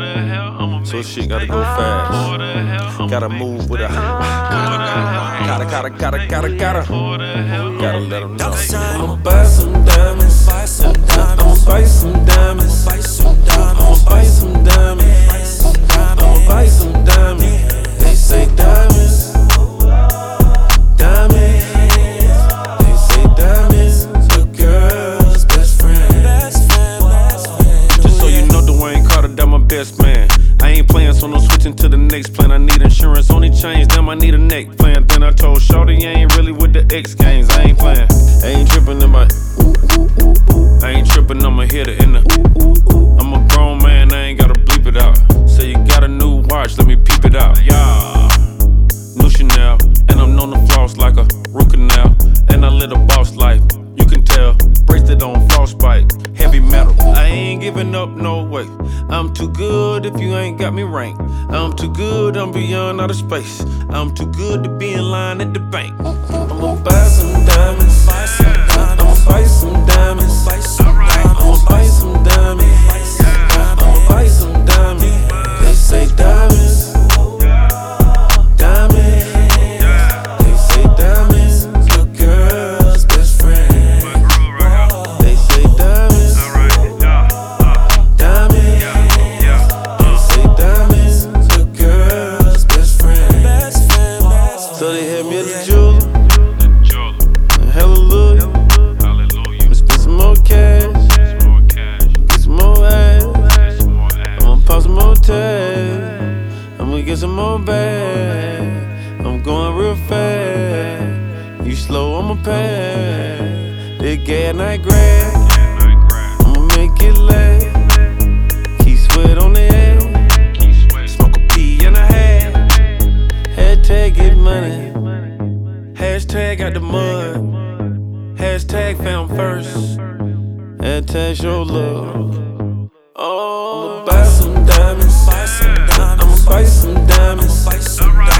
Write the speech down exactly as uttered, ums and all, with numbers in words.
So shit gotta go fast. Gotta move with a. Gotta, gotta, gotta, gotta, gotta. Gotta let them know. I'ma buy some diamonds. I'ma buy some diamonds. I'ma buy some diamonds. I'ma buy some diamonds. They say diamonds. Diamonds. They say diamonds. A girl's best friend. Just so you know, Dwayne Carter, that my best man. I ain't playing, so no switching to the next plan. I need insurance, only change, damn, I need a neck plan. Then I told Shorty, I ain't really with the X games. I ain't playing, I ain't tripping in my. I ain't tripping, I'm a hitter in the. I'm a grown man, I ain't gotta bleep it out. Say you got a new watch, let me peep it out. Yeah, new Chanel, and I'm known to floss like a root canal. And I live a boss life, you can tell. Bracelet on frostbite, heavy metal. I ain't giving up, no way. I'm too good if you ain't got me ranked. I'm too good, I'm beyond outer space. I'm too good to be in line at the bank. I'ma buy some diamonds. I'ma buy some diamonds. I'ma buy some diamonds. I'ma buy some diamonds. They say diamonds. Diamonds. They say diamonds. A girl's best friend. They say diamonds. Diamonds. They say diamonds. A girl's best friend. So they had me at the jeweler. Hallelujah. I'ma spend some more cash. Get some more ass. I'ma pop some more tags. I'ma get some more bags. I'm going real fast. You slow, I'ma pass. This gas night grab. I'ma make it last. Keep sweat on the air. Smoke a pea and a half. Hashtag get money. Hashtag out the mud. Hashtag found first. Hashtag show love. Oh, I'ma buy some diamonds. I'ma buy some diamonds.